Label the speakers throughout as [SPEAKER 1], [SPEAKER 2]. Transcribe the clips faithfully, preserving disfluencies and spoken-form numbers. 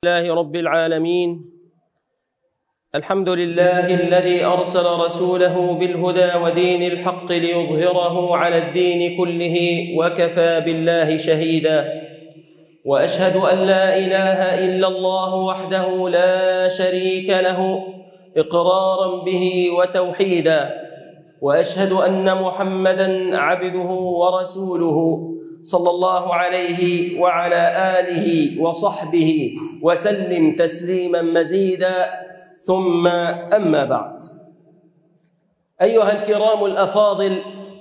[SPEAKER 1] لله رب العالمين. الحمد لله الذي أرسل رسوله بالهدى ودين الحق ليظهره على الدين كله وكفى بالله شهيدا. وأشهد أن لا إله إلا الله وحده لا شريك له إقرارا به وتوحيدا. وأشهد أن محمدا عبده ورسوله صلى الله عليه وعلى آله وصحبه وسلم تسليما مزيدا. ثم أما بعد، أيها الكرام الأفاضل،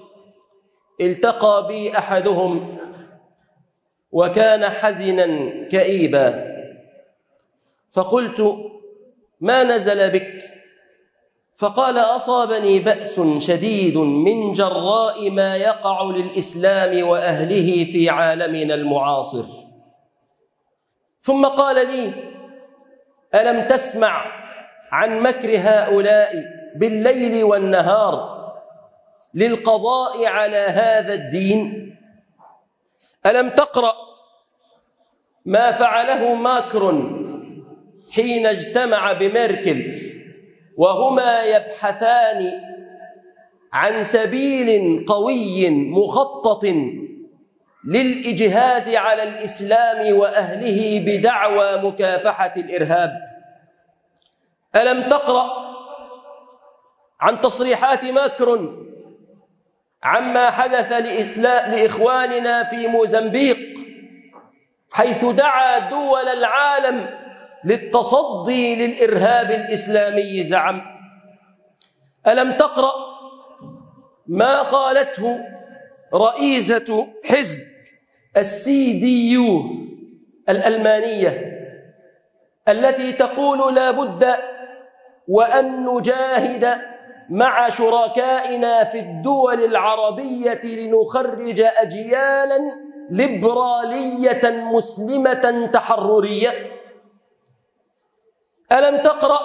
[SPEAKER 1] التقى بي أحدهم وكان حزنا كئيبا، فقلت: ما نزل بك؟ فقال: أصابني بأس شديد من جراء ما يقع للإسلام وأهله في عالمنا المعاصر. ثم قال لي: ألم تسمع عن مكر هؤلاء بالليل والنهار للقضاء على هذا الدين؟ ألم تقرأ ما فعله ماكرون حين اجتمع بميركل وهما يبحثان عن سبيل قوي مخطط للإجهاز على الإسلام وأهله بدعوى مكافحة الإرهاب؟ ألم تقرأ عن تصريحات ماكرون عما حدث لإخواننا في موزمبيق، حيث دعا دول العالم للتصدي للإرهاب الإسلامي زعم؟ ألم تقرأ ما قالته رئيسة حزب السي دي يو الألمانية، التي تقول لا بد وأن نجاهد مع شركائنا في الدول العربية لنخرج أجيالا ليبرالية مسلمة تحررية؟ ألم تقرأ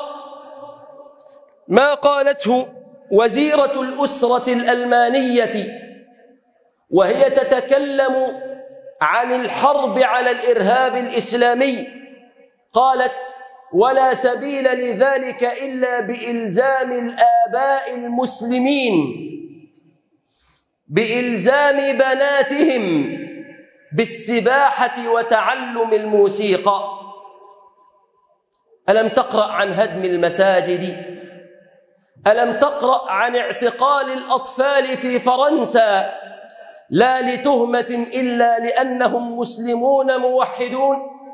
[SPEAKER 1] ما قالته وزيرة الأسرة الألمانية وهي تتكلم عن الحرب على الإرهاب الإسلامي؟ قالت: ولا سبيل لذلك إلا بإلزام الآباء المسلمين بإلزام بناتهم بالسباحة وتعلم الموسيقى. ألم تقرأ عن هدم المساجد؟ ألم تقرأ عن اعتقال الأطفال في فرنسا لا لتهمة إلا لأنهم مسلمون موحدون؟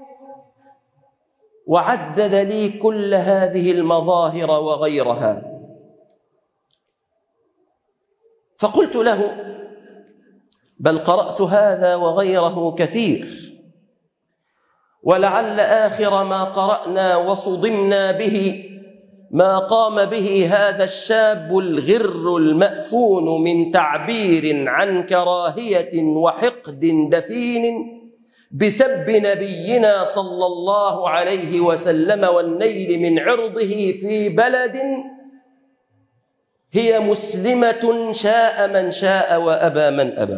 [SPEAKER 1] وعدد لي كل هذه المظاهر وغيرها، فقلت له: بل قرأت هذا وغيره كثير، ولعل آخر ما قرأنا وصدمنا به ما قام به هذا الشاب الغر المأفون من تعبير عن كراهية وحقد دفين بسب نبينا صلى الله عليه وسلم والنيل من عرضه في بلد هي مسلمة شاء من شاء وأبى من أبى.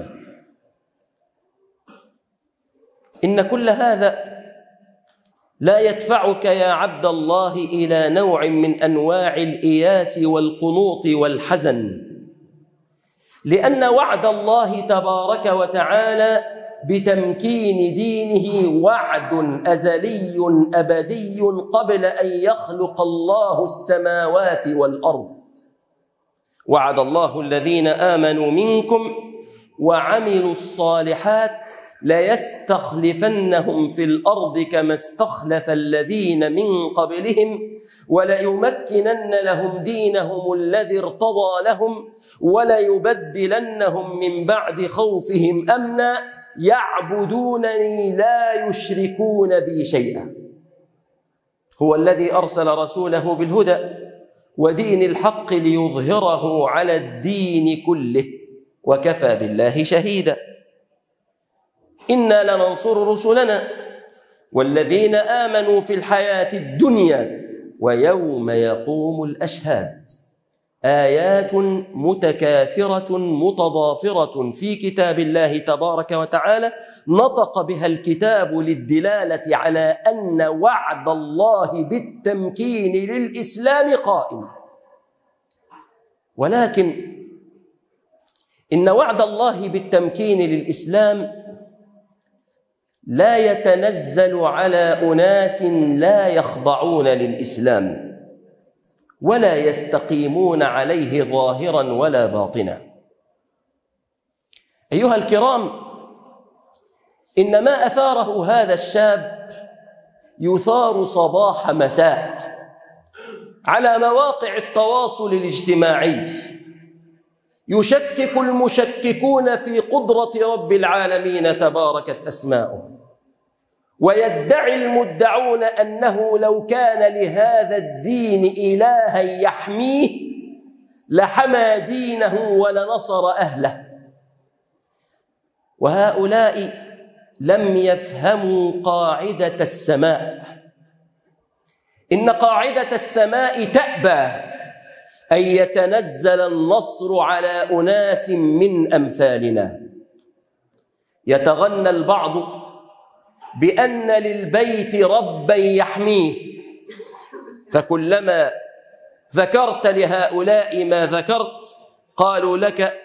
[SPEAKER 1] إن كل هذا لا يدفعك يا عبد الله إلى نوع من أنواع الإياس والقنوط والحزن، لأن وعد الله تبارك وتعالى بتمكين دينه وعد أزلي أبدي قبل أن يخلق الله السماوات والأرض. وعد الله الذين آمنوا منكم وعملوا الصالحات ليستخلفنهم في الأرض كما استخلف الذين من قبلهم وليمكنن لهم دينهم الذي ارتضى لهم وليبدلنهم من بعد خوفهم أمنا يعبدونني لا يشركون بي شيئا. هو الذي أرسل رسوله بالهدى ودين الحق ليظهره على الدين كله وكفى بالله شهيدا. إنا لننصر رسلنا والذين آمنوا في الحياة الدنيا ويوم يقوم الأشهاد. آيات متكاثرة متضافرة في كتاب الله تبارك وتعالى نطق بها الكتاب للدلالة على أن وعد الله بالتمكين للإسلام قائم. ولكن إن وعد الله بالتمكين للإسلام لا يتنزل على أناس لا يخضعون للإسلام ولا يستقيمون عليه ظاهرا ولا باطنا. أيها الكرام، إن ما أثاره هذا الشاب يثار صباح مساء على مواقع التواصل الاجتماعي، يشكك المشككون في قدرة رب العالمين تباركت أسماؤه، ويدعي المدعون أنه لو كان لهذا الدين إلها يحميه لحمى دينه ولنصر أهله. وهؤلاء لم يفهموا قاعدة السماء. إن قاعدة السماء تأبى أن يتنزل النصر على أناس من أمثالنا. يتغنى البعض بأن للبيت ربا يحميه، فكلما ذكرت لهؤلاء ما ذكرت قالوا لك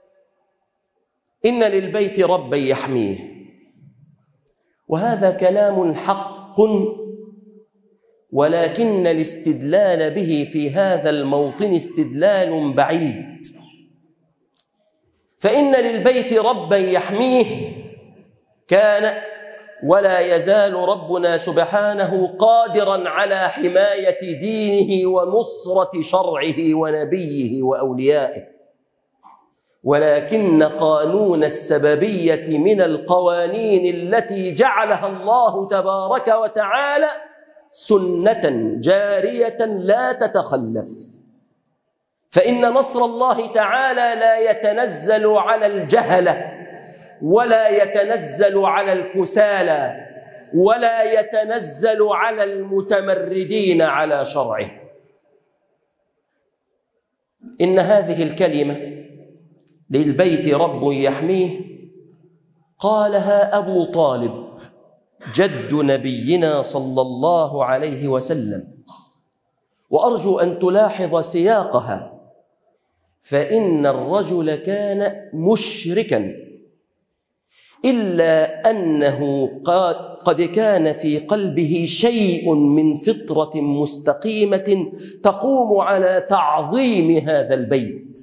[SPEAKER 1] إن للبيت ربا يحميه. وهذا كلام حق، ولكن الاستدلال به في هذا الموطن استدلال بعيد. فإن للبيت ربا يحميه كان ولا يزال ربنا سبحانه قادرا على حماية دينه ونصرة شرعه ونبيه وأوليائه، ولكن قانون السببية من القوانين التي جعلها الله تبارك وتعالى سنة جارية لا تتخلف. فإن نصر الله تعالى لا يتنزل على الجهلة ولا يتنزل على الكسالى ولا يتنزل على المتمردين على شرعه. إن هذه الكلمة للبيت رب يحميه قالها أبو طالب جد نبينا صلى الله عليه وسلم، وأرجو أن تلاحظ سياقها، فإن الرجل كان مشركا، إلا أنه قد كان في قلبه شيء من فطرة مستقيمة تقوم على تعظيم هذا البيت.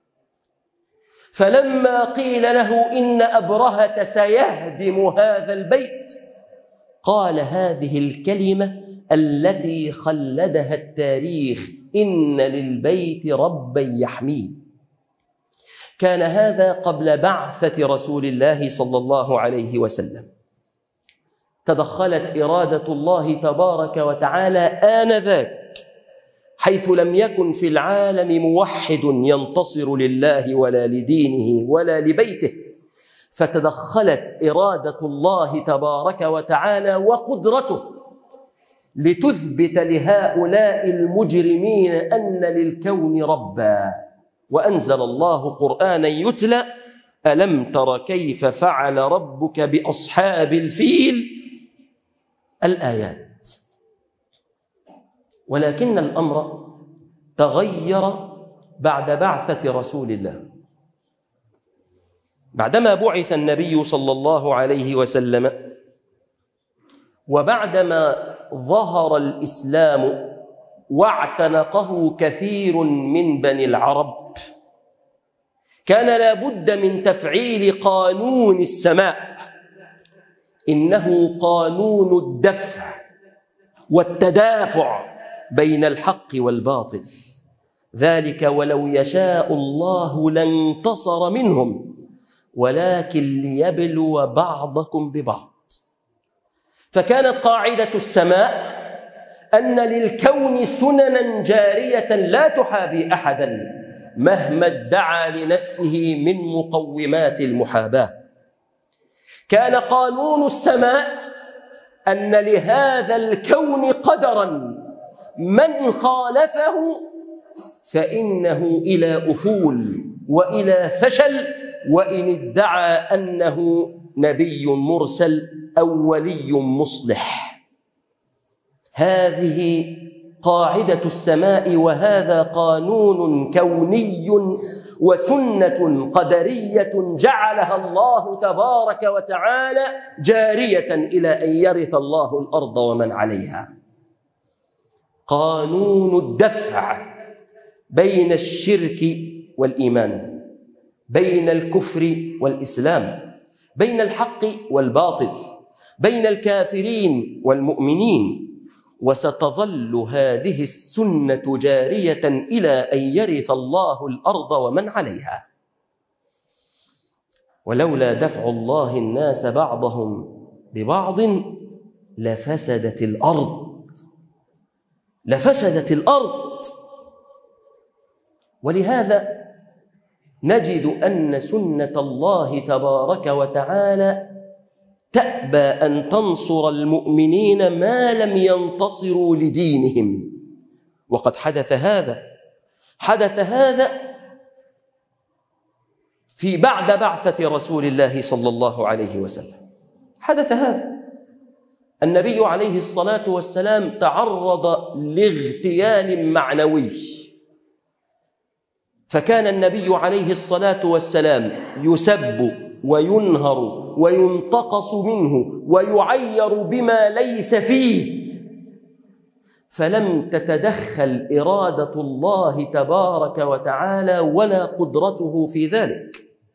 [SPEAKER 1] فلما قيل له إن أبرهة سيهدم هذا البيت قال هذه الكلمة التي خلدها التاريخ: إن للبيت ربا يحميه. كان هذا قبل بعثة رسول الله صلى الله عليه وسلم. تدخلت إرادة الله تبارك وتعالى آنذاك، حيث لم يكن في العالم موحد ينتصر لله ولا لدينه ولا لبيته، فتدخلت إرادة الله تبارك وتعالى وقدرته لتثبت لهؤلاء المجرمين أن للكون ربا. وأنزل الله قرآنا يتلى: ألم تر كيف فعل ربك بأصحاب الفيل، الآيات. ولكن الأمر تغير بعد بعثة رسول الله. بعدما بعث النبي صلى الله عليه وسلم، وبعدما ظهر الإسلام واعتنقه كثير من بني العرب، كان لا بد من تفعيل قانون السماء. إنه قانون الدفع والتدافع بين الحق والباطل. ذلك ولو يشاء الله لانتصر منهم، ولكن ليبلو بعضكم ببعض. فكانت قاعدة السماء أن للكون سننا جارية لا تحابي أحدا مهما ادعى لنفسه من مقومات المحاباة. كان قانون السماء أن لهذا الكون قدرا من خالفه فإنه إلى أفول وإلى فشل، وإن ادعى أنه نبي مرسل أو ولي مصلح. هذه قاعدة السماء، وهذا قانون كوني وسنة قدرية جعلها الله تبارك وتعالى جارية إلى أن يرث الله الأرض ومن عليها. قانون الدفع بين الشرك والإيمان، بين الكفر والإسلام، بين الحق والباطل، بين الكافرين والمؤمنين. وستظل هذه السنة جارية إلى أن يرث الله الأرض ومن عليها. ولولا دفع الله الناس بعضهم ببعض لفسدت الأرض لفسدت الأرض ولهذا نجد أن سنة الله تبارك وتعالى تأبى أن تنصر المؤمنين ما لم ينتصروا لدينهم. وقد حدث هذا حدث هذا في بعد بعثة رسول الله صلى الله عليه وسلم. حدث هذا النبي عليه الصلاة والسلام تعرض لاغتيال معنوي، فكان النبي عليه الصلاة والسلام يسب وينهر وينتقص منه ويعير بما ليس فيه، فلم تتدخل إرادة الله تبارك وتعالى ولا قدرته في ذلك،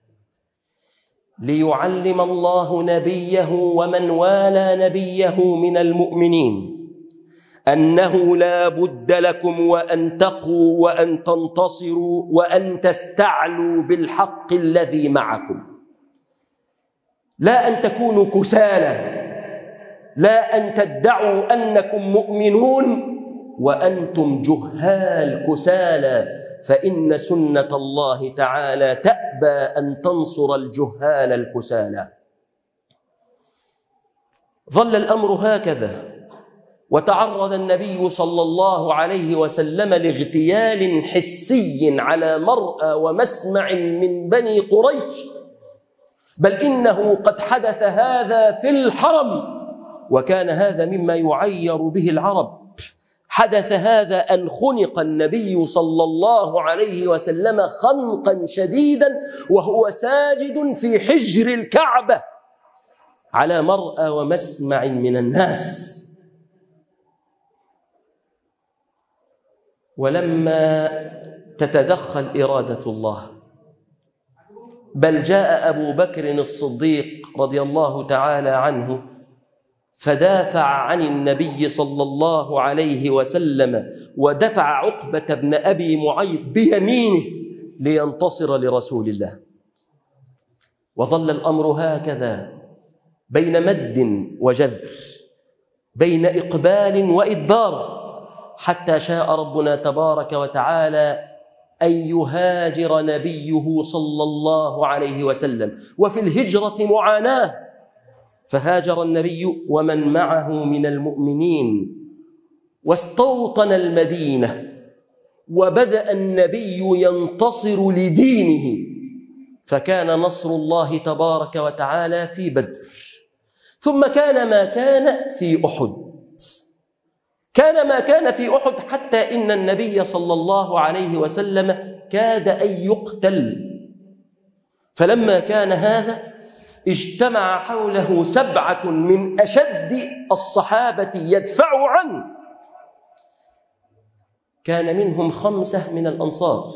[SPEAKER 1] ليعلم الله نبيه ومن والى نبيه من المؤمنين أنه لا بد لكم وأن تقوا وأن تنتصروا وأن تستعلوا بالحق الذي معكم، لا أن تكونوا كسالى، لا أن تدعوا أنكم مؤمنون وأنتم جهال كسالى، فإن سنة الله تعالى تأبى أن تنصر الجهال الكسالى. ظل الأمر هكذا، وتعرض النبي صلى الله عليه وسلم لاغتيال حسي على مرأى ومسمع من بني قريش، بل إنه قد حدث هذا في الحرم، وكان هذا مما يعير به العرب. حدث هذا أن خنق النبي صلى الله عليه وسلم خنقا شديدا وهو ساجد في حجر الكعبة على مرأى ومسمع من الناس. ولما تتدخل إرادة الله، بل جاء أبو بكر الصديق رضي الله تعالى عنه فدافع عن النبي صلى الله عليه وسلم، ودفع عقبة بن أبي معيط بيمينه لينتصر لرسول الله. وظل الأمر هكذا بين مد وجذر، بين إقبال وإدبار، حتى شاء ربنا تبارك وتعالى أن يهاجر نبيه صلى الله عليه وسلم. وفي الهجرة معاناة، فهاجر النبي ومن معه من المؤمنين واستوطن المدينة، وبدأ النبي ينتصر لدينه، فكان نصر الله تبارك وتعالى في بدر، ثم كان ما كان في أحد، كان ما كان في أحد، حتى إن النبي صلى الله عليه وسلم كاد أن يقتل. فلما كان هذا اجتمع حوله سبعة من أشد الصحابة يدفعوا عنه، كان منهم خمسة من الأنصار،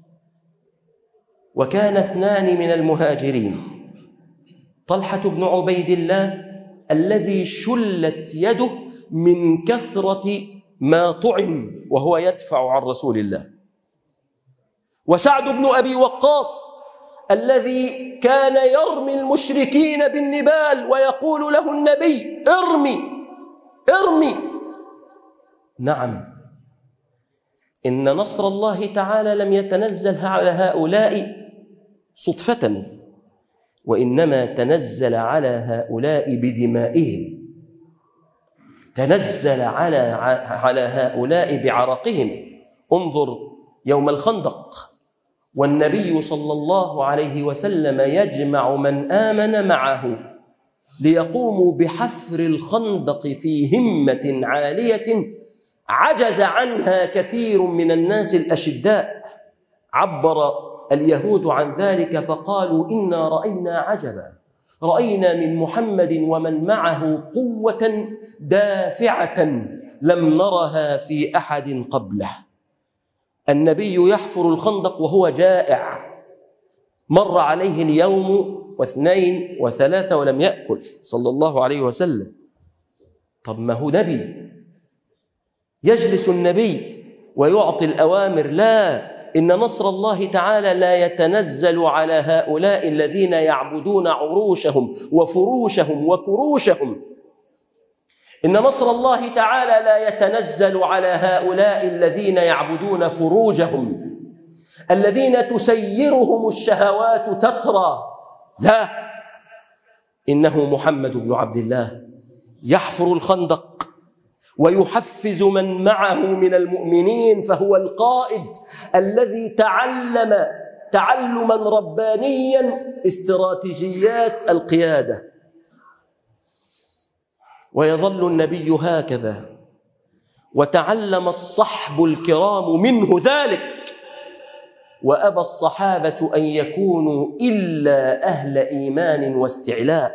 [SPEAKER 1] وكان اثنان من المهاجرين، طلحة بن عبيد الله الذي شلت يده من كثرة ما طعم وهو يدفع عن رسول الله، وسعد بن أبي وقاص الذي كان يرمي المشركين بالنبال ويقول له النبي ارمي ارمي. نعم، إن نصر الله تعالى لم يتنزل على هؤلاء صدفة، وإنما تنزل على هؤلاء بدمائهم، تنزل على على هؤلاء بعرقهم. انظر يوم الخندق، والنبي صلى الله عليه وسلم يجمع من آمن معه ليقوموا بحفر الخندق في همة عالية عجز عنها كثير من الناس الأشداء. عبر اليهود عن ذلك فقالوا: إنا رأينا عجبا، رأينا من محمد ومن معه قوة دافعة لم نرها في أحد قبله. النبي يحفر الخندق وهو جائع، مر عليه اليوم واثنين وثلاثة ولم يأكل صلى الله عليه وسلم. طب ما هو نبي، يجلس النبي ويعطي الأوامر. لا، إن نصر الله تعالى لا يتنزل على هؤلاء الذين يعبدون عروشهم وفروشهم وكروشهم. إن نصر الله تعالى لا يتنزل على هؤلاء الذين يعبدون فروجهم، الذين تسيرهم الشهوات تترى. لا، إنه محمد بن عبد الله يحفر الخندق ويحفز من معه من المؤمنين، فهو القائد الذي تعلم تعلما ربانيا استراتيجيات القيادة. ويظل النبي هكذا، وتعلم الصحب الكرام منه ذلك، وأبى الصحابة أن يكونوا إلا أهل إيمان واستعلاء.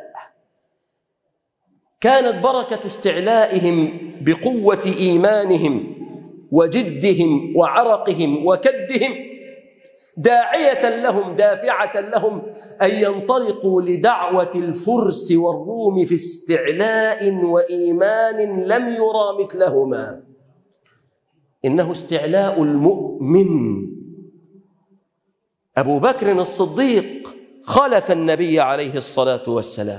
[SPEAKER 1] كانت بركة استعلائهم بقوة إيمانهم وجدهم وعرقهم وكدهم داعية لهم دافعة لهم أن ينطلقوا لدعوة الفرس والروم في استعلاء وإيمان لم يرى مثلهما. إنه استعلاء المؤمن. أبو بكر الصديق خلف النبي عليه الصلاة والسلام،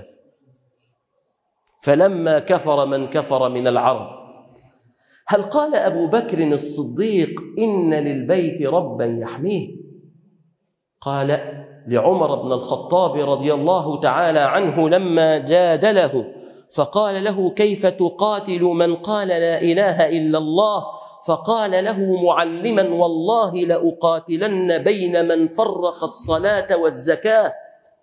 [SPEAKER 1] فلما كفر من كفر من العرب، هل قال أبو بكر الصديق إن للبيت ربا يحميه؟ قال لعمر بن الخطاب رضي الله تعالى عنه لما جادله فقال له: كيف تقاتل من قال لا إله إلا الله؟ فقال له معلما: والله لأقاتلن بين من فرق الصلاة والزكاة،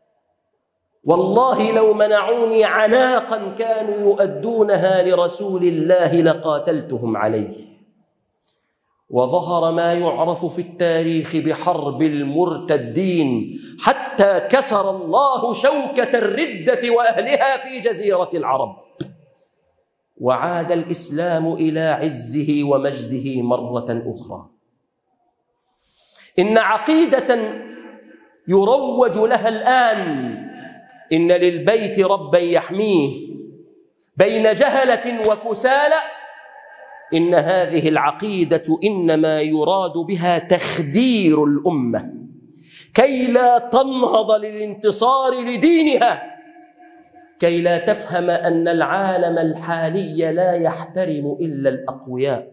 [SPEAKER 1] والله لو منعوني عناقا كانوا يؤدونها لرسول الله لقاتلتهم عليه. وظهر ما يعرف في التاريخ بحرب المرتدين حتى كسر الله شوكة الردة وأهلها في جزيرة العرب، وعاد الإسلام إلى عزه ومجده مرة أخرى. إن عقيدة يروج لها الآن، إن للبيت ربا يحميه، بين جهلة وكسالى، إن هذه العقيدة إنما يراد بها تخدير الأمة كي لا تنهض للانتصار لدينها، كي لا تفهم أن العالم الحالي لا يحترم إلا الأقوياء.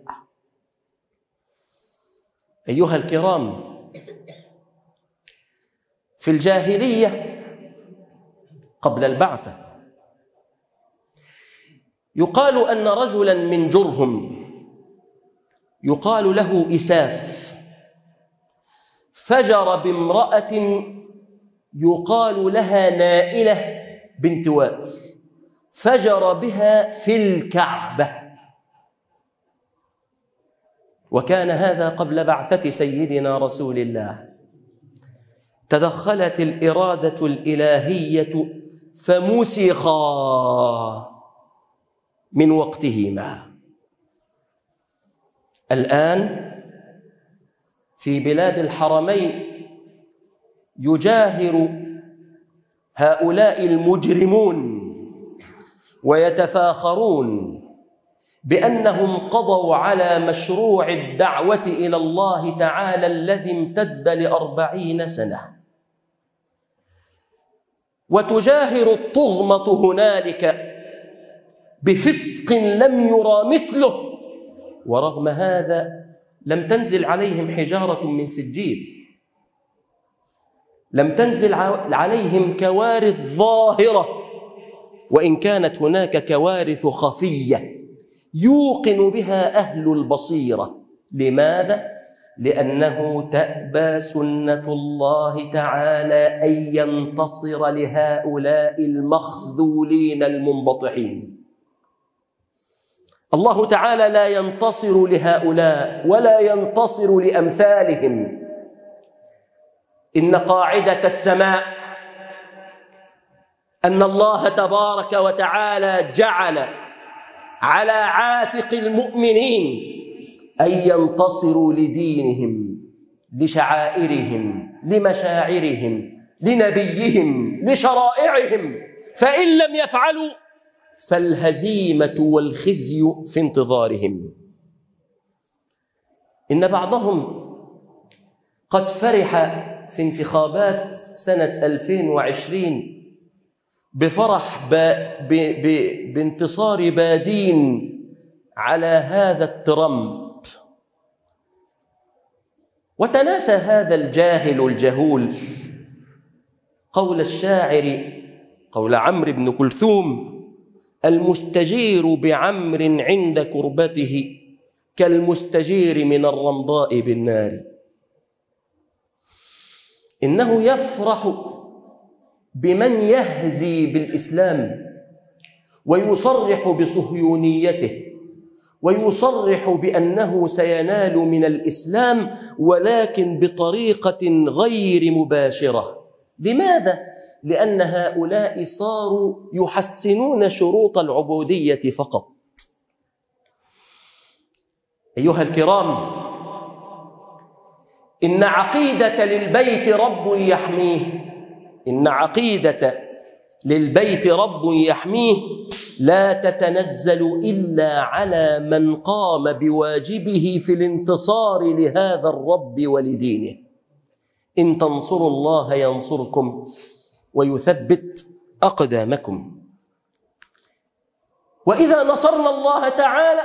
[SPEAKER 1] أيها الكرام، في الجاهلية قبل البعثة يقال أن رجلا من جرهم يقال له إساف فجر بامرأة يقال لها نائلة بنت وائل، فجر بها في الكعبة، وكان هذا قبل بعثة سيدنا رسول الله. تدخلت الإرادة الإلهية فمسخا من وقتهما. الآن في بلاد الحرمين يجاهر هؤلاء المجرمون ويتفاخرون بأنهم قضوا على مشروع الدعوة إلى الله تعالى الذي امتد لأربعين سنة، وتجاهر الطغمة هنالك بفسق لم يرى مثله، ورغم هذا لم تنزل عليهم حجارة من سجيل، لم تنزل عليهم كوارث ظاهرة، وإن كانت هناك كوارث خفية يوقن بها أهل البصيرة. لماذا؟ لأنه تأبى سنة الله تعالى أن ينتصر لهؤلاء المخذولين المنبطحين. الله تعالى لا ينتصر لهؤلاء ولا ينتصر لأمثالهم. إن قاعدة السماء أن الله تبارك وتعالى جعل على عاتق المؤمنين أن ينتصروا لدينهم، لشعائرهم، لمشاعرهم، لنبيهم، لشرائعهم، فإن لم يفعلوا فالهزيمة والخزي في انتظارهم. إن بعضهم قد فرح في انتخابات سنة ألفين وعشرين بفرح ب... ب... ب... بانتصار بادين على هذا الترمب، وتناسى هذا الجاهل الجهول قول الشاعر، قول عمرو بن كلثوم: المستجير بعمر عند كربته كالمستجير من الرمضاء بالنار. إنه يفرح بمن يهزي بالإسلام ويصرح بصهيونيته ويصرح بأنه سينال من الإسلام، ولكن بطريقة غير مباشرة. لماذا؟ لأن هؤلاء صاروا يحسنون شروط العبودية فقط. أيها الكرام، إن عقيدة للبيت رب يحميه، إن عقيدة للبيت رب يحميه لا تتنزل إلا على من قام بواجبه في الانتصار لهذا الرب ولدينه. إن تنصروا الله ينصركم ويثبت أقدامكم. وإذا نصرنا الله تعالى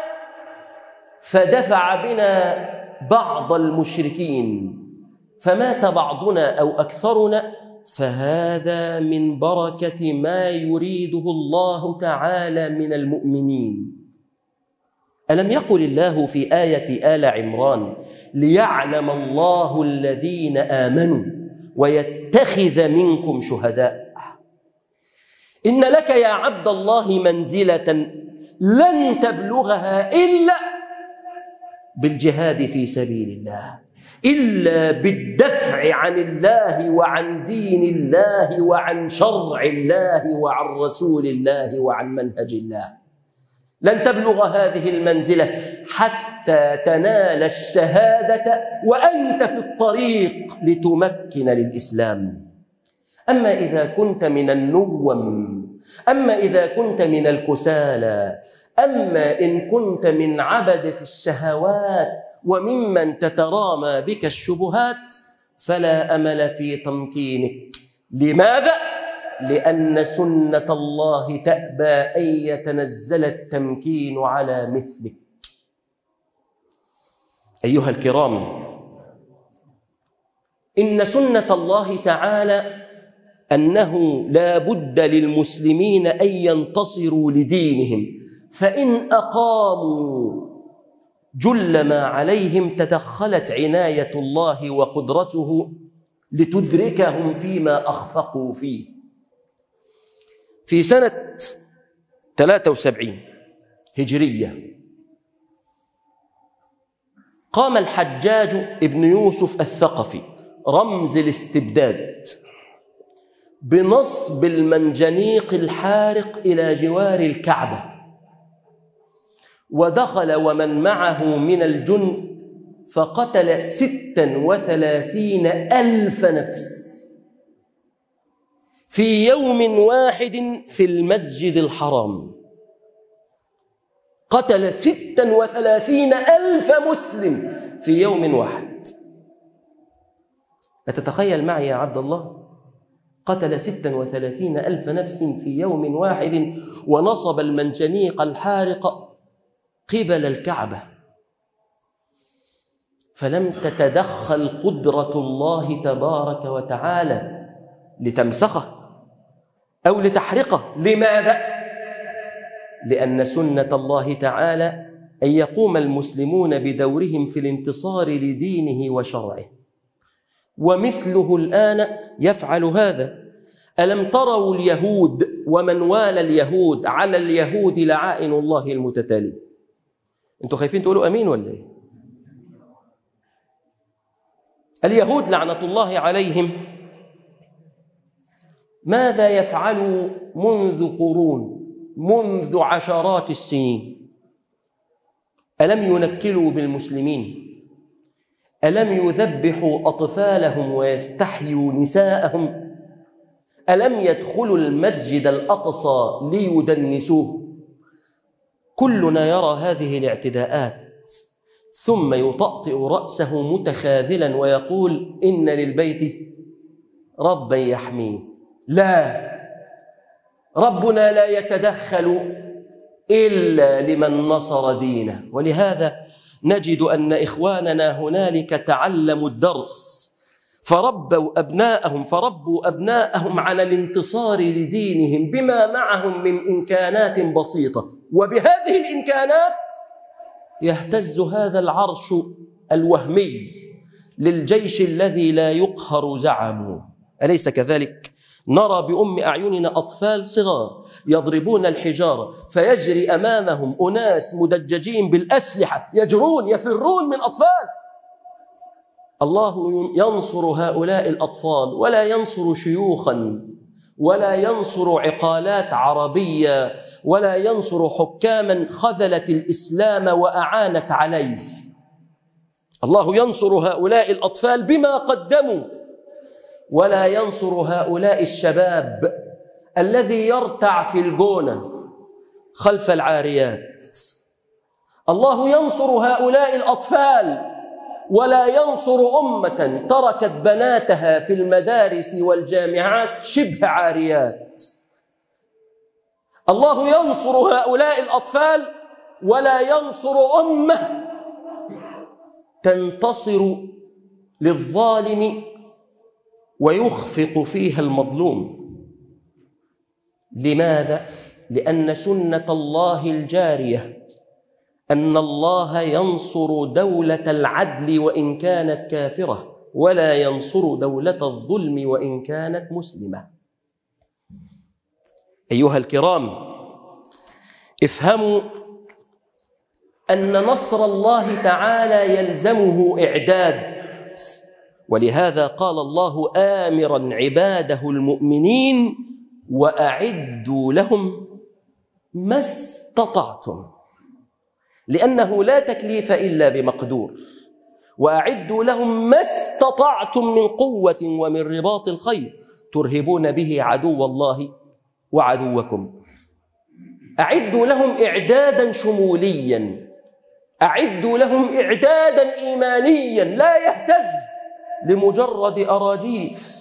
[SPEAKER 1] فدفع بنا بعض المشركين فمات بعضنا أو أكثرنا، فهذا من بركة ما يريده الله تعالى من المؤمنين. ألم يقل الله في آية آل عمران: ليعلم الله الذين آمنوا ويتخذ منكم شهداء. إن لك يا عبد الله منزلة لن تبلغها إلا بالجهاد في سبيل الله، إلا بالدفع عن الله وعن دين الله وعن شرع الله وعن رسول الله وعن منهج الله. لن تبلغ هذه المنزلة حتى تنال الشهادة وأنت في الطريق لتمكن للإسلام. أما إذا كنت من النوم، أما إذا كنت من الكسالى، أما إن كنت من عبدة الشهوات وممن تترامى بك الشبهات، فلا أمل في تمكينك. لماذا؟ لأن سنة الله تأبى أن يتنزل التمكين على مثلك. أيها الكرام، إن سنة الله تعالى أنه لا بد للمسلمين أن ينتصروا لدينهم، فإن أقاموا جل ما عليهم تدخلت عناية الله وقدرته لتدركهم فيما أخفقوا فيه. في سنة ثلاثة وسبعين هجرية قام الحجاج ابن يوسف الثقفي رمز الاستبداد بنصب المنجنيق الحارق إلى جوار الكعبة، ودخل ومن معه من الجند فقتل ستا وثلاثين ألف نفس في يوم واحد في المسجد الحرام. قتل ستا وثلاثين ألف مسلم في يوم واحد. أتتخيل معي يا عبد الله؟ قتل ستا وثلاثين ألف نفس في يوم واحد ونصب المنجنيق الحارق قبل الكعبة، فلم تتدخل قدرة الله تبارك وتعالى لتمسخه أو لتحرقه. لماذا؟ لأن سنة الله تعالى أن يقوم المسلمون بدورهم في الانتصار لدينه وشرعه، ومثله الآن يفعل هذا. ألم تروا اليهود ومن والى اليهود على اليهود لعائن الله المتتالي؟ أنتوا خايفين تقولوا أمين ولا إيه؟ اليهود لعنة الله عليهم ماذا يفعلوا منذ قرون، منذ عشرات السنين؟ ألم ينكلوا بالمسلمين؟ ألم يذبحوا أطفالهم ويستحيوا نساءهم؟ ألم يدخلوا المسجد الأقصى ليدنسوه؟ كلنا يرى هذه الاعتداءات ثم يطأطئ رأسه متخاذلا ويقول إن للبيت ربا يحميه. لا، ربنا لا يتدخل إلا لمن نصر دينه. ولهذا نجد أن إخواننا هنالك تعلموا الدرس فربوا أبناءهم فربوا أبناءهم على الانتصار لدينهم بما معهم من إمكانات بسيطة، وبهذه الإمكانات يهتز هذا العرش الوهمي للجيش الذي لا يقهر زعمه. أليس كذلك؟ نرى بأم أعيننا أطفال صغار يضربون الحجارة فيجري أمامهم أناس مدججين بالأسلحة يجرون يفرون من أطفال. الله ينصر هؤلاء الأطفال ولا ينصر شيوخا ولا ينصر عقالات عربية ولا ينصر حكاما خذلت الإسلام وأعانت عليه. الله ينصر هؤلاء الأطفال بما قدموا، ولا ينصر هؤلاء الشباب الذي يرتع في الجونة خلف العاريات. الله ينصر هؤلاء الأطفال ولا ينصر أمة تركت بناتها في المدارس والجامعات شبه عاريات. الله ينصر هؤلاء الأطفال ولا ينصر أمة تنتصر للظالم ويخفق فيها المظلوم. لماذا؟ لأن سنة الله الجارية أن الله ينصر دولة العدل وإن كانت كافرة، ولا ينصر دولة الظلم وإن كانت مسلمة. أيها الكرام، افهموا أن نصر الله تعالى يلزمه إعداد، ولهذا قال الله آمرا عباده المؤمنين وأعدوا لهم ما استطعتم، لأنه لا تكليف إلا بمقدور. وأعدوا لهم ما استطعتم من قوة ومن رباط الخيل ترهبون به عدو الله وعدوكم. أعدوا لهم إعدادا شموليا، أعدوا لهم إعدادا إيمانيا لا يهتز لمجرد أراجيف.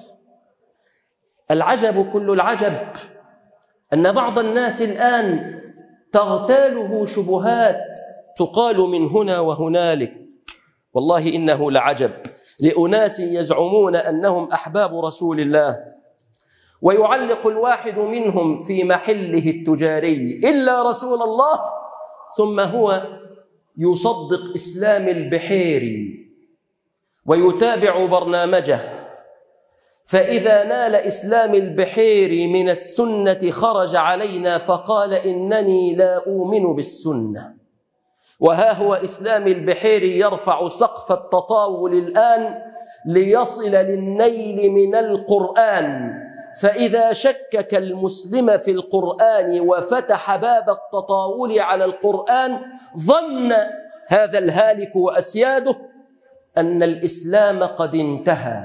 [SPEAKER 1] العجب كل العجب أن بعض الناس الآن تغتاله شبهات تقال من هنا وهنالك. والله إنه لعجب لأناس يزعمون أنهم أحباب رسول الله، ويعلق الواحد منهم في محله التجاري إلا رسول الله، ثم هو يصدق إسلام البحيري ويتابع برنامجه، فإذا نال إسلام البحيري من السنة خرج علينا فقال إنني لا أؤمن بالسنة. وها هو إسلام البحيري يرفع سقف التطاول الآن ليصل للنيل من القرآن، فإذا شكك المسلم في القرآن وفتح باب التطاول على القرآن ظن هذا الهالك وأسياده أن الإسلام قد انتهى.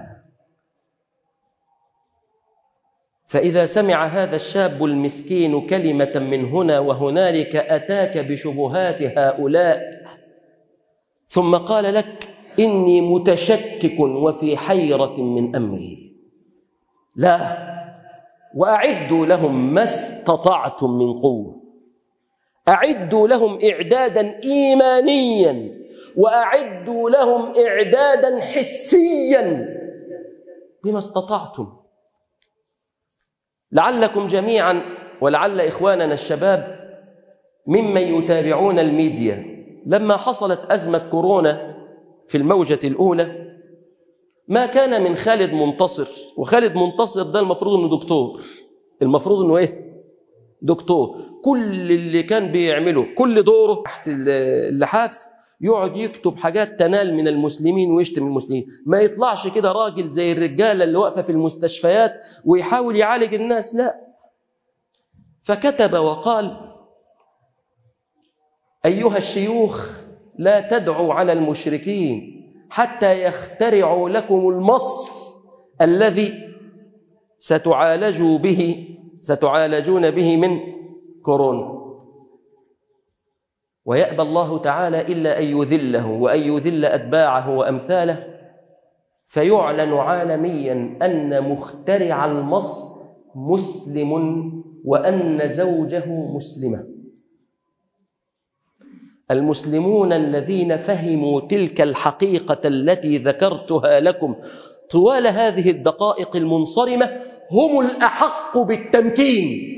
[SPEAKER 1] فإذا سمع هذا الشاب المسكين كلمة من هنا وهنالك أتاك بشبهات هؤلاء ثم قال لك إني متشكك وفي حيرة من أمري، لا، وأعدوا لهم ما استطعتم من قوة. أعدوا لهم إعدادا إيمانيا وأعدوا لهم إعدادا حسيا بما استطعتم. لعلكم جميعا ولعل إخواننا الشباب ممن يتابعون الميديا لما حصلت أزمة كورونا في الموجة الأولى ما كان من خالد منتصر، وخالد منتصر ده المفروض أنه دكتور، المفروض أنه إيه؟ دكتور. كل اللي كان بيعمله كل دوره تحت اللحاف يقعد يكتب حاجات تنال من المسلمين ويشتم المسلمين، ما يطلعش كده راجل زي الرجالة اللي واقفة في المستشفيات ويحاول يعالج الناس، لا. فكتب وقال: أيها الشيوخ لا تدعوا على المشركين حتى يخترعوا لكم المصل الذي ستعالجوا به ستعالجون به من كورونا. ويأبى الله تعالى إلا أن يذله وأن يذل أتباعه وأمثاله، فيعلن عالميا أن مخترع المصل مسلم وأن زوجه مسلمة. المسلمون الذين فهموا تلك الحقيقة التي ذكرتها لكم طوال هذه الدقائق المنصرمة هم الأحق بالتمكين.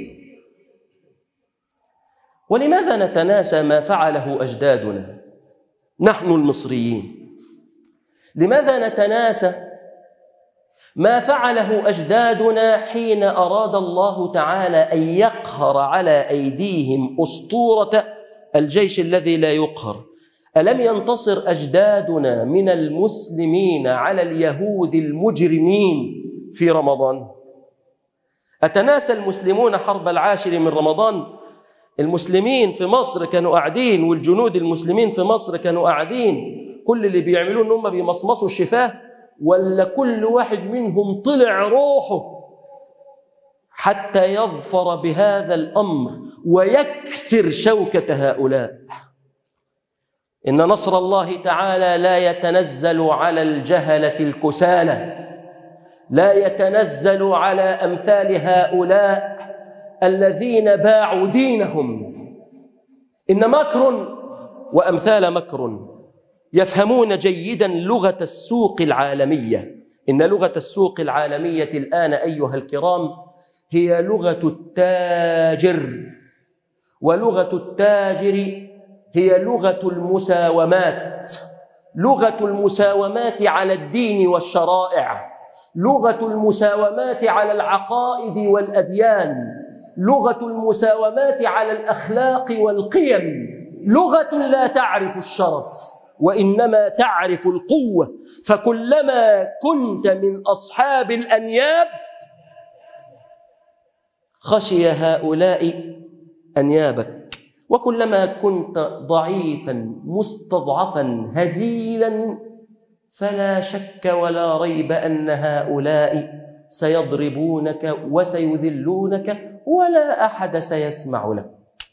[SPEAKER 1] ولماذا نتناسى ما فعله أجدادنا نحن المصريين؟ لماذا نتناسى ما فعله أجدادنا حين أراد الله تعالى أن يقهر على أيديهم أسطورة الجيش الذي لا يقهر؟ ألم ينتصر أجدادنا من المسلمين على اليهود المجرمين في رمضان؟ أتناسى المسلمون حرب العاشر من رمضان؟ المسلمين في مصر كانوا قاعدين، والجنود المسلمين في مصر كانوا قاعدين، كل اللي بيعملوه ان هم بيمصمصوا الشفاه، ولا كل واحد منهم طلع روحه حتى يظفر بهذا الأمر ويكسر شوكة هؤلاء؟ إن نصر الله تعالى لا يتنزل على الجهلة الكسالى، لا يتنزل على أمثال هؤلاء الذين باعوا دينهم. إن مكر وأمثال مكر يفهمون جيدا لغة السوق العالمية. إن لغة السوق العالمية الآن أيها الكرام هي لغة التاجر، ولغة التاجر هي لغة المساومات، لغة المساومات على الدين والشرائع، لغة المساومات على العقائد والأديان، لغة المساومات على الأخلاق والقيم، لغة لا تعرف الشرف وإنما تعرف القوة. فكلما كنت من أصحاب الأنياب خشي هؤلاء أنيابك، وكلما كنت ضعيفا مستضعفا هزيلا فلا شك ولا ريب أن هؤلاء سيضربونك وسيذلونك ولا أحد سيسمع لك.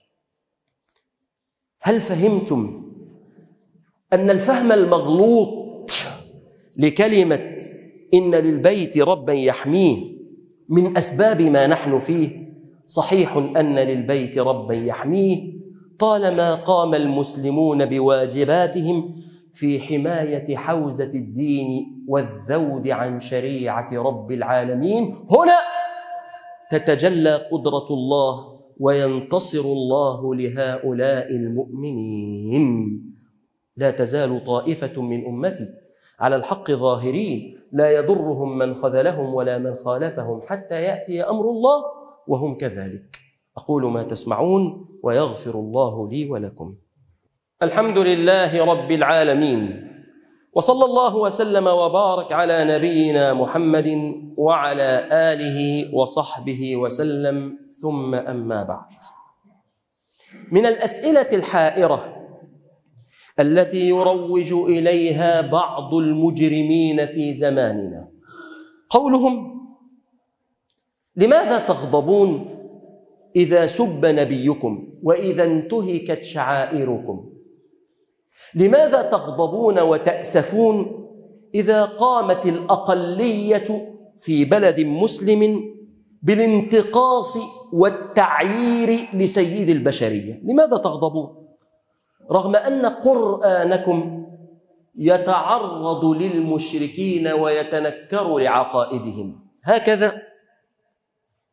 [SPEAKER 1] هل فهمتم أن الفهم المغلوط لكلمة إن للبيت ربا يحميه من أسباب ما نحن فيه؟ صحيح أن للبيت ربا يحميه طالما قام المسلمون بواجباتهم في حماية حوزة الدين والذود عن شريعة رب العالمين. هنا تتجلى قدرة الله وينتصر الله لهؤلاء المؤمنين. لا تزال طائفة من أمتي على الحق ظاهرين لا يضرهم من خذلهم ولا من خالفهم حتى يأتي أمر الله وهم كذلك. أقول ما تسمعون ويغفر الله لي ولكم. الحمد لله رب العالمين، وصلى الله وسلم وبارك على نبينا محمد وعلى آله وصحبه وسلم، ثم أما بعد. من الأسئلة الحائرة التي يروج إليها بعض المجرمين في زماننا قولهم: لماذا تغضبون إذا سب نبيكم وإذا انتهكت شعائركم؟ لماذا تغضبون وتأسفون إذا قامت الأقلية في بلد مسلم بالانتقاص والتعيير لسيد البشرية؟ لماذا تغضبون رغم أن قرآنكم يتعرض للمشركين ويتنكر لعقائدهم؟ هكذا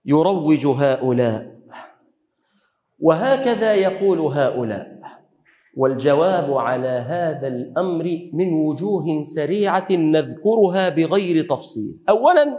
[SPEAKER 1] يروج هؤلاء، وهكذا يقول هؤلاء. والجواب على هذا الأمر من وجوه سريعة نذكرها بغير تفصيل. أولا،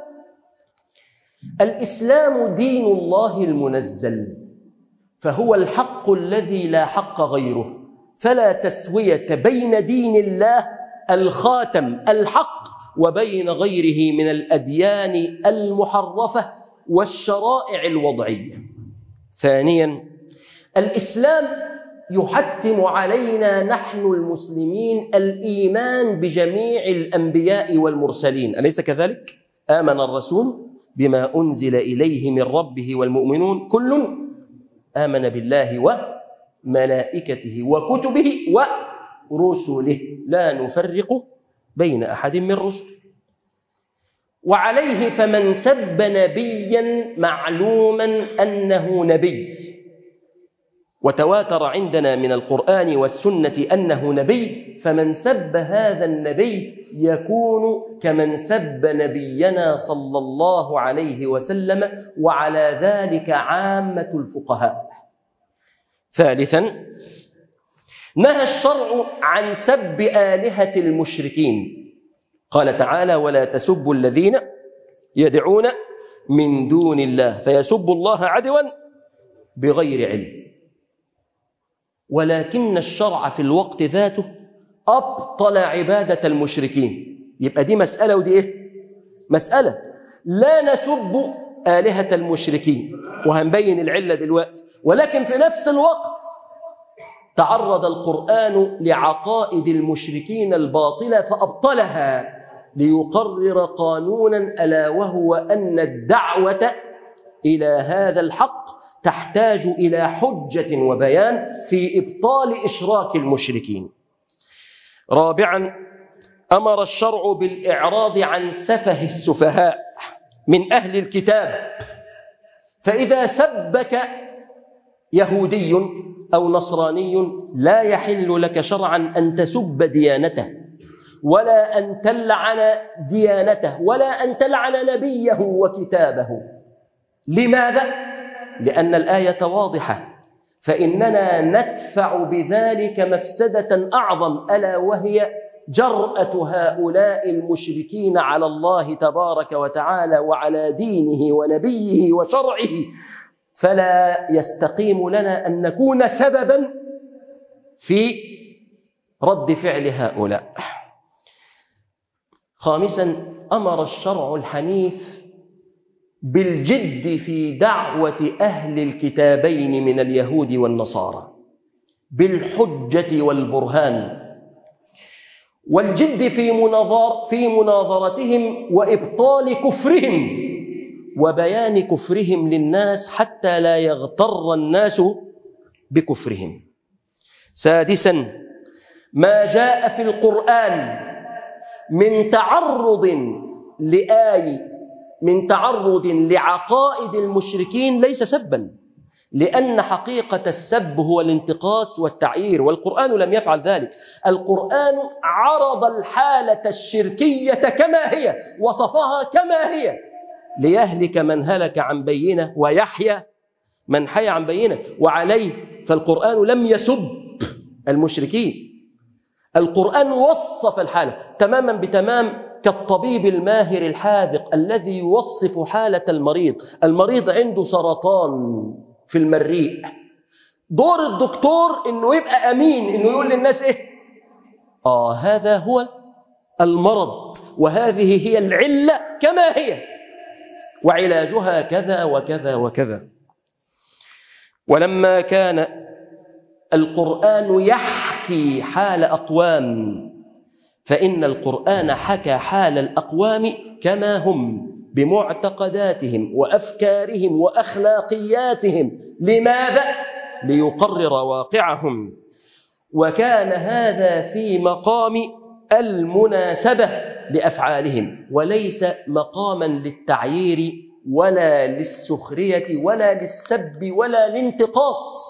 [SPEAKER 1] الإسلام دين الله المنزل، فهو الحق الذي لا حق غيره، فلا تسوية بين دين الله الخاتم الحق وبين غيره من الأديان المحرفة والشرائع الوضعية. ثانيا، الإسلام يحتم علينا نحن المسلمين الإيمان بجميع الأنبياء والمرسلين، أليس كذلك؟ آمن الرسول بما أنزل إليه من ربه والمؤمنون كل آمن بالله وملائكته وكتبه ورسله لا نفرق بين أحد من رسله. وعليه فمن سب نبيا معلوما أنه نبي، وتواتر عندنا من القرآن والسنة أنه نبي، فمن سب هذا النبي يكون كمن سب نبينا صلى الله عليه وسلم، وعلى ذلك عامة الفقهاء. ثالثا، نهى الشرع عن سب آلهة المشركين، قال تعالى: ولا تسبوا الذين يدعون من دون الله فيسبوا الله عدوا بغير علم. ولكن الشرع في الوقت ذاته أبطل عبادة المشركين. يبقى دي مسألة ودي إيه؟ مسألة. لا نسب آلهة المشركين، وهنبين العلة دلوقتي، ولكن في نفس الوقت تعرض القرآن لعقائد المشركين الباطلة فأبطلها ليقرر قانونا، ألا وهو أن الدعوة إلى هذا الحق تحتاج إلى حجة وبيان في إبطال إشراك المشركين. رابعا، أمر الشرع بالإعراض عن سفه السفهاء من أهل الكتاب، فإذا سبك يهودي أو نصراني لا يحل لك شرعا أن تسب ديانته، ولا أن تلعن ديانته، ولا أن تلعن نبيه وكتابه. لماذا؟ لأن الآية واضحة، فإننا ندفع بذلك مفسدة أعظم، ألا وهي جرأة هؤلاء المشركين على الله تبارك وتعالى وعلى دينه ونبيه وشرعه، فلا يستقيم لنا أن نكون سببا في رد فعل هؤلاء. خامسا، أمر الشرع الحنيف بالجد في دعوة أهل الكتابين من اليهود والنصارى بالحجة والبرهان، والجد في مناظر في مناظرتهم وإبطال كفرهم وبيان كفرهم للناس حتى لا يغتر الناس بكفرهم. سادسا، ما جاء في القرآن من تعرض لآي من تعرض لعقائد المشركين ليس سبا، لأن حقيقة السب هو الانتقاص والتعيير، والقرآن لم يفعل ذلك. القرآن عرض الحالة الشركية كما هي، وصفها كما هي، ليهلك من هلك عن بينة ويحيى من حي عن بينة. وعليه فالقرآن لم يسب المشركين، القرآن وصف الحالة تماما بتمام، كالطبيب الماهر الحاذق الذي يوصف حالة المريض. المريض عنده سرطان في المريء، دور الدكتور انه يبقى امين، انه يقول للناس ايه؟ اه هذا هو المرض، وهذه هي العلة كما هي، وعلاجها كذا وكذا وكذا. ولما كان القرآن يحكي حال أقوام، فإن القرآن حكى حال الأقوام كما هم بمعتقداتهم وأفكارهم وأخلاقياتهم. لماذا؟ ليقرر واقعهم، وكان هذا في مقام المناسبة لأفعالهم، وليس مقاما للتعيير ولا للسخرية ولا للسب ولا الانتقاص.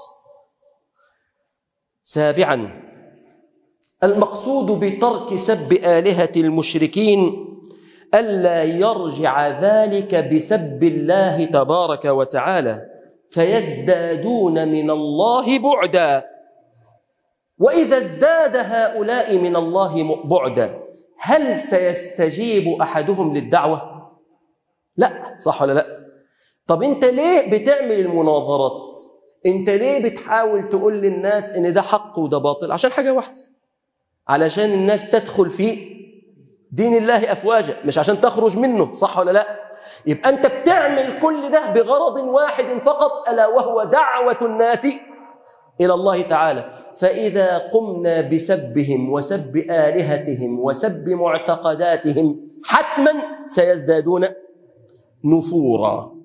[SPEAKER 1] سابعا، المقصود بترك سب آلهة المشركين ألا يرجع ذلك بسب الله تبارك وتعالى فيزدادون من الله بعدا. وإذا ازداد هؤلاء من الله بعدا هل سيستجيب أحدهم للدعوة؟ لا، صح ولا لا؟ طب أنت ليه بتعمل المناظرات؟ أنت ليه بتحاول تقول للناس إن ده حق وده باطل؟ عشان حاجة واحدة، علشان الناس تدخل في دين الله أفواجا، مش عشان تخرج منه، صح ولا لا؟ يبقى أنت بتعمل كل ده بغرض واحد فقط، ألا وهو دعوة الناس إلى الله تعالى. فإذا قمنا بسبهم وسب آلهتهم وسب معتقداتهم حتما سيزدادون نفورا.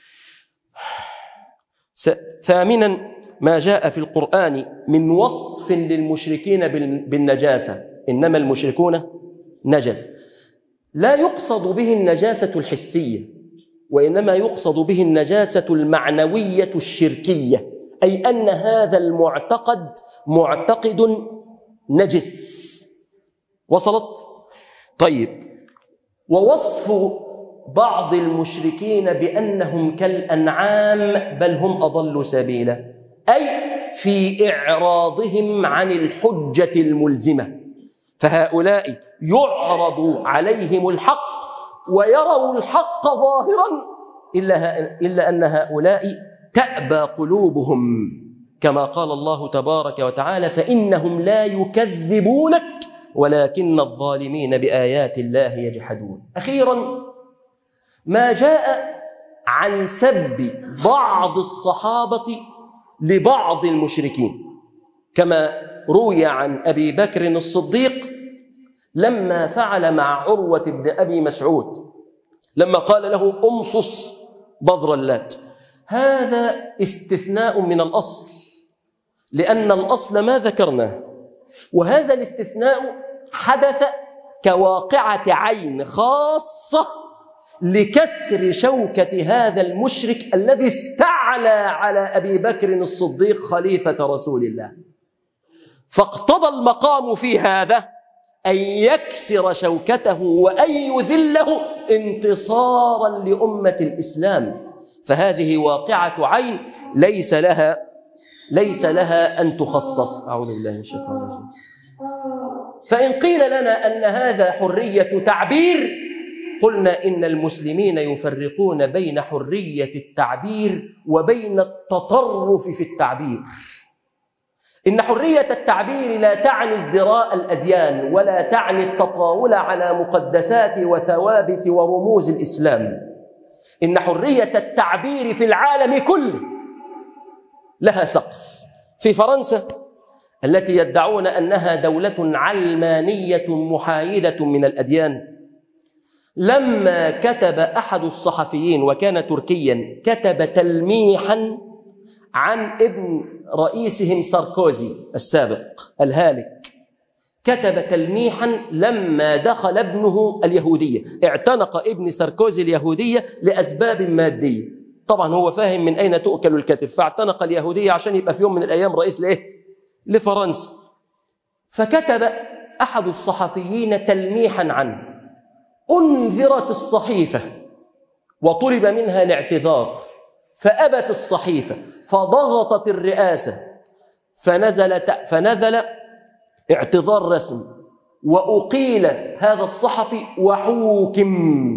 [SPEAKER 1] ثامنا ما جاء في القرآن من وصف للمشركين بالنجاسة، إنما المشركون نجس. لا يقصد به النجاسة الحسية، وإنما يقصد به النجاسة المعنوية الشركية، أي أن هذا المعتقد معتقد نجس. وصلت؟ طيب، ووصف بعض المشركين بأنهم كالأنعام بل هم أضل سبيلا، أي في إعراضهم عن الحجة الملزمة. فهؤلاء يعرض عليهم الحق ويروا الحق ظاهرا، إلا, إلا أن هؤلاء تأبى قلوبهم، كما قال الله تبارك وتعالى: فإنهم لا يكذبونك ولكن الظالمين بآيات الله يجحدون. أخيرا ما جاء عن سب بعض الصحابة لبعض المشركين، كما روي عن أبي بكر الصديق لما فعل مع عروة بن أبي مسعود لما قال له أمصص بذر اللات. هذا استثناء من الأصل، لأن الأصل ما ذكرناه، وهذا الاستثناء حدث كواقعة عين خاصة لكسر شوكة هذا المشرك الذي استعلى على أبي بكر الصديق خليفة رسول الله. فاقتضى المقام في هذا أن يكسر شوكته وأن يذله انتصارا لأمة الإسلام. فهذه واقعة عين ليس لها ليس لها أن تخصص. أعوذ بالله من الشيطان الرجيم. فإن قيل لنا أن هذا حرية تعبير، قلنا إن المسلمين يفرقون بين حرية التعبير وبين التطرف في التعبير. إن حرية التعبير لا تعني ازدراء الأديان، ولا تعني التطاول على مقدسات وثوابت ورموز الإسلام. إن حرية التعبير في العالم كله لها سقف. في فرنسا التي يدعون أنها دولة علمانية محايدة من الأديان، لما كتب أحد الصحفيين وكان تركيا كتب تلميحا عن ابن رئيسهم ساركوزي السابق الهالك، كتب تلميحا لما دخل ابنه اليهودية، اعتنق ابن ساركوزي اليهودية لأسباب مادية. طبعا هو فاهم من أين تؤكل الكتف، فاعتنق اليهودية عشان يبقى في يوم من الأيام رئيس لإيه؟ لفرنسا. فكتب أحد الصحفيين تلميحا عنه، أنذرت الصحيفة وطلب منها الاعتذار، فأبت الصحيفة، فضغطت الرئاسة، فنزل فنزل اعتذار رسمي، وأقيل هذا الصحفي وحوكم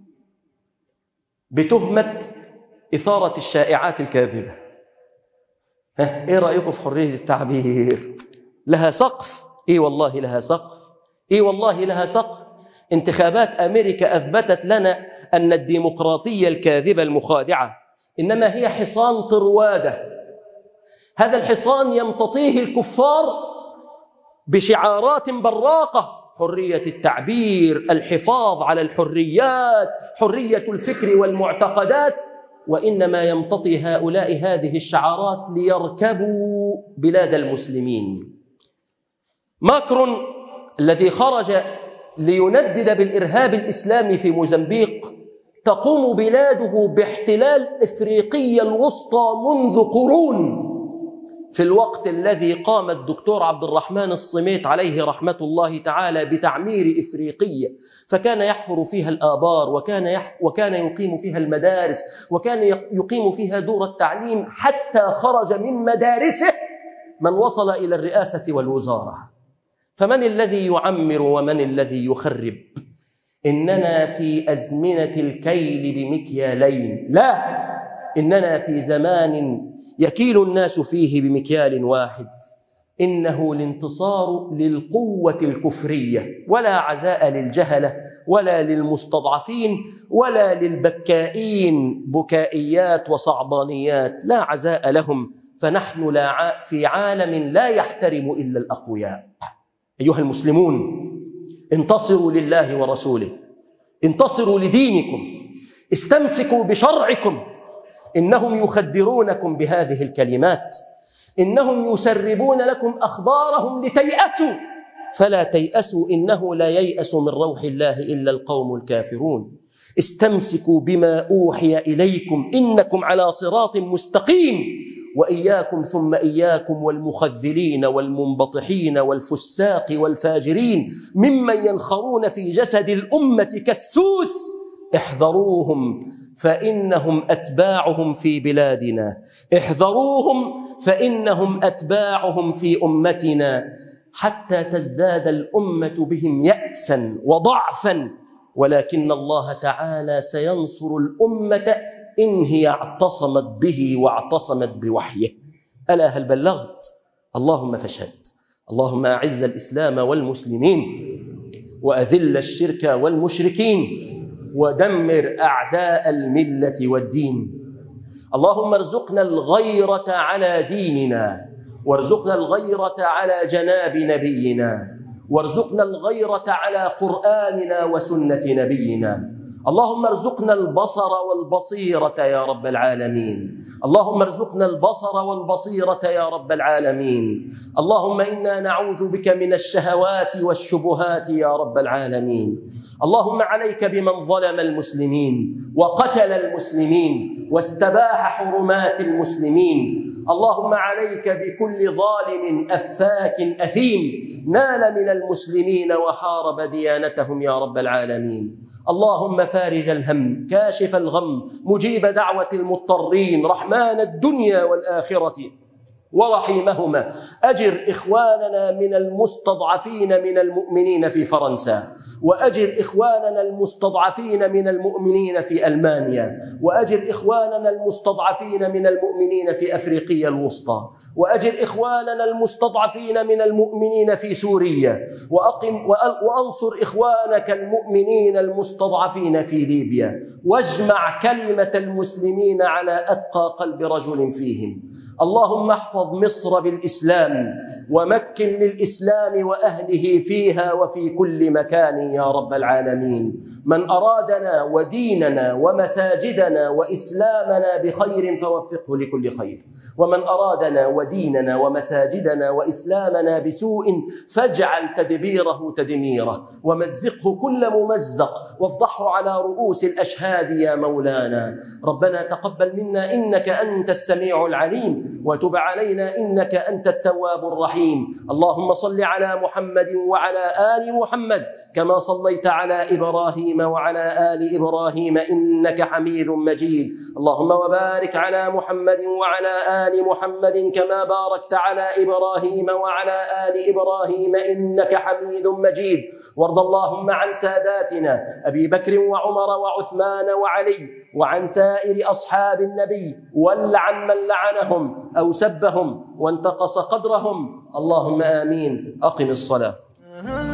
[SPEAKER 1] بتهمة إثارة الشائعات الكاذبة. ها، إيه رأيكم في حرية التعبير؟ لها سقف؟ إيه والله لها سقف، إيه والله لها سقف. انتخابات أمريكا أثبتت لنا أن الديمقراطية الكاذبة المخادعة إنما هي حصان طروادة. هذا الحصان يمتطيه الكفار بشعارات براقة: حرية التعبير، الحفاظ على الحريات، حرية الفكر والمعتقدات، وإنما يمتطي هؤلاء هذه الشعارات ليركبوا بلاد المسلمين. ماكرون الذي خرج ليندد بالإرهاب الإسلامي في موزمبيق، تقوم بلاده باحتلال إفريقيا الوسطى منذ قرون، في الوقت الذي قام الدكتور عبد الرحمن الصميت عليه رحمة الله تعالى بتعمير إفريقيا، فكان يحفر فيها الآبار، وكان, يح... وكان يقيم فيها المدارس، وكان يقيم فيها دور التعليم، حتى خرج من مدارسه من وصل إلى الرئاسة والوزارة. فمن الذي يعمر ومن الذي يخرب؟ إننا في أزمنة الكيل بمكيالين، لا، إننا في زمان يكيل الناس فيه بمكيال واحد. إنه الانتصار للقوة الكفرية، ولا عزاء للجهلة ولا للمستضعفين ولا للبكائين بكائيات وصعبانيات، لا عزاء لهم، فنحن لا في عالم لا يحترم إلا الأقوياء. أيها المسلمون، انتصروا لله ورسوله، انتصروا لدينكم، استمسكوا بشرعكم. إنهم يخدرونكم بهذه الكلمات، إنهم يسربون لكم أخبارهم لتيأسوا، فلا تيأسوا، إنه لا ييأس من روح الله إلا القوم الكافرون. استمسكوا بما أوحي إليكم، إنكم على صراط مستقيم، وإياكم ثم إياكم والمخذلين والمنبطحين والفساق والفاجرين ممن ينخرون في جسد الأمة كالسوس، احذروهم فإنهم أتباعهم في بلادنا، احذروهم فإنهم أتباعهم في أمتنا، حتى تزداد الأمة بهم يأسا وضعفا، ولكن الله تعالى سينصر الأمة إن هي اعتصمت به واعتصمت بوحيه. ألا هل بلغت؟ اللهم فاشهد. اللهم أعز الإسلام والمسلمين، وأذل الشرك والمشركين، ودمر أعداء الملة والدين. اللهم ارزقنا الغيرة على ديننا، وارزقنا الغيرة على جناب نبينا، وارزقنا الغيرة على قرآننا وسنة نبينا. اللهم ارزقنا البصر والبصيرة يا رب العالمين. اللهم ارزقنا البصر والبصيرة يا رب العالمين. اللهم إنا نعوذ بك من الشهوات والشبهات يا رب العالمين. اللهم عليك بمن ظلم المسلمين وقتل المسلمين واستباح حرمات المسلمين. اللهم عليك بكل ظالم أفاك أثيم نال من المسلمين وحارب ديانتهم يا رب العالمين. اللهم فارج الهم، كاشف الغم، مجيب دعوة المضطرين، رحمن الدنيا والآخرة ورحيمهما، أجر إخواننا من المستضعفين من المؤمنين في فرنسا، وأجر إخواننا المستضعفين من المؤمنين في ألمانيا، وأجر إخواننا المستضعفين من المؤمنين في أفريقيا الوسطى، وأجر إخواننا المستضعفين من المؤمنين في سوريا، وأقم وأنصر إخوانك المؤمنين المستضعفين في ليبيا، واجمع كلمة المسلمين على أتقى قلب رجل فيهم. اللهم احفظ مصر بالإسلام، ومكن للإسلام وأهله فيها وفي كل مكان يا رب العالمين. من أرادنا وديننا ومساجدنا وإسلامنا بخير فوفقه لكل خير، ومن أرادنا وديننا ومساجدنا وإسلامنا بسوء فاجعل تدبيره تدميره، ومزقه كل ممزق، وافضحه على رؤوس الأشهاد يا مولانا. ربنا تقبل منا إنك أنت السميع العليم، وتب علينا إنك أنت التواب الرحيم. اللهم صل على محمد وعلى آل محمد كما صليت على إبراهيم وعلى آل إبراهيم إنك حميد مجيد. اللهم وبارك على محمد وعلى آل محمد كما باركت على إبراهيم وعلى آل إبراهيم إنك حميد مجيد. وارض اللهم عن ساداتنا أبي بكر وعمر وعثمان وعلي، وعن سائر أصحاب النبي، ولعن من لعنهم أو سبهم وانتقص قدرهم. اللهم آمين. أقم الصلاة.